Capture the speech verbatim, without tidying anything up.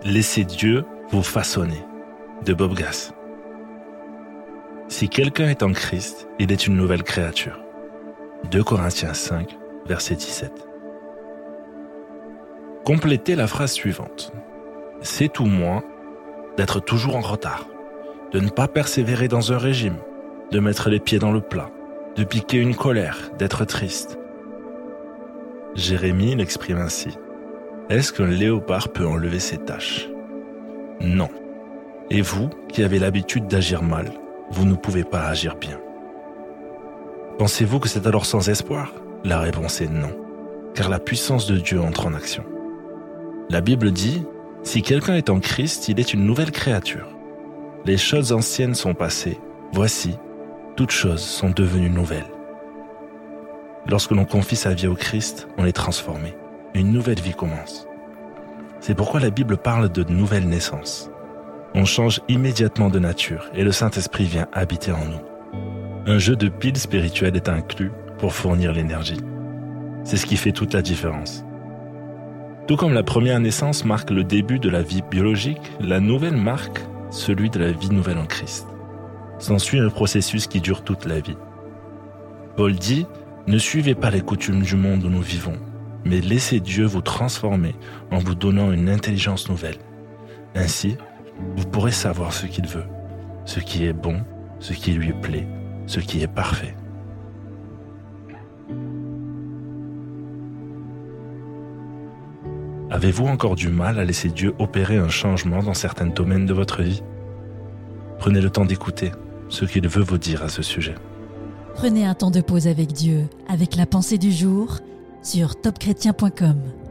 Laissez Dieu vous façonner, de Bob Gass. Si quelqu'un est en Christ, il est une nouvelle créature. deux Corinthiens cinq, verset dix-sept. Complétez la phrase suivante. C'est tout moins d'être toujours en retard, de ne pas persévérer dans un régime, de mettre les pieds dans le plat, de piquer une colère, d'être triste. Jérémie l'exprime ainsi. Est-ce qu'un léopard peut enlever ses taches ? Non. Et vous, qui avez l'habitude d'agir mal, vous ne pouvez pas agir bien. Pensez-vous que c'est alors sans espoir ? La réponse est non, car la puissance de Dieu entre en action. La Bible dit, si quelqu'un est en Christ, il est une nouvelle créature. Les choses anciennes sont passées, voici, toutes choses sont devenues nouvelles. Lorsque l'on confie sa vie au Christ, on est transformé. Une nouvelle vie commence. C'est pourquoi la Bible parle de nouvelle naissance. On change immédiatement de nature et le Saint-Esprit vient habiter en nous. Un jeu de piles spirituelles est inclus pour fournir l'énergie. C'est ce qui fait toute la différence. Tout comme la première naissance marque le début de la vie biologique, la nouvelle marque celui de la vie nouvelle en Christ. S'ensuit un processus qui dure toute la vie. Paul dit « Ne suivez pas les coutumes du monde où nous vivons, mais laissez Dieu vous transformer en vous donnant une intelligence nouvelle. Ainsi, vous pourrez savoir ce qu'il veut, ce qui est bon, ce qui lui plaît, ce qui est parfait. » Avez-vous encore du mal à laisser Dieu opérer un changement dans certains domaines de votre vie ? Prenez le temps d'écouter ce qu'il veut vous dire à ce sujet. Prenez un temps de pause avec Dieu, avec la pensée du jour, sur top chrétien point com.